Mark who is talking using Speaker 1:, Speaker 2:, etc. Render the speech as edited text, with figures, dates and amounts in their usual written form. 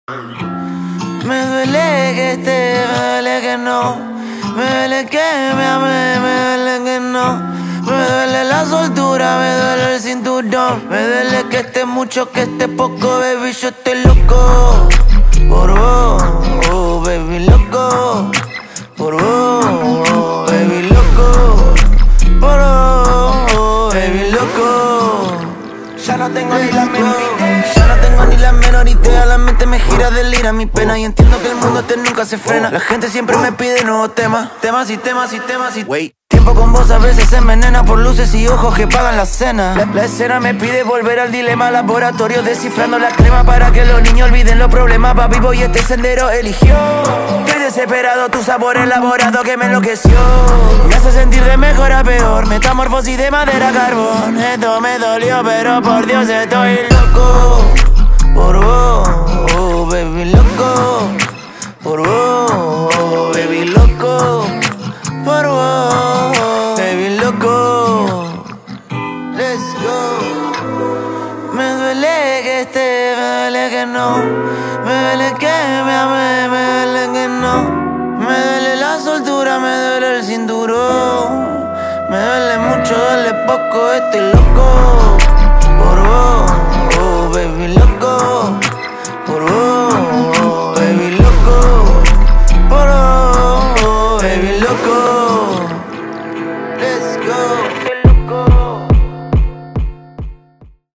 Speaker 1: Me duele que esté, me duele que no. Me duele que me ame, me duele que no. Me duele la soltura, me duele el cinturón. Me duele que esté mucho, que esté poco, baby, yo estoy loco. Por vos, oh, baby, loco. Por vos, oh, baby, loco. Por vos, oh, baby, loco.
Speaker 2: Ya no tengo ni la menor idea.
Speaker 1: Ya no tengo ni la menor idea. La mente me gira, delira mi pena. Y entiendo que el mundo nunca se frena. La gente siempre me pide nuevos temas. Temas y temas y temas y wait. Tiempo con vos a veces se envenena por luces y ojos que pagan la cena. La escena me pide volver al dilema. Laboratorio descifrando la crema para que los niños olviden los problemas. Papi, voy este sendero eligió. Estoy desesperado, tu sabor elaborado que me enloqueció. Me hace sentir de mejor a peor. Metamorfosis de madera a carbón. Esto me dolió, pero por Dios estoy loco. Por vos, oh, baby, loco. Por vos, oh, baby, loco. Por vos, baby, loco. Let's go. Me duele que esté, me duele que no. Me duele que me ame, me duele que no. Me duele la soltura, me duele el cinturón. Me duele mucho, duele poco, estoy loco. Por vos, oh, baby, loco.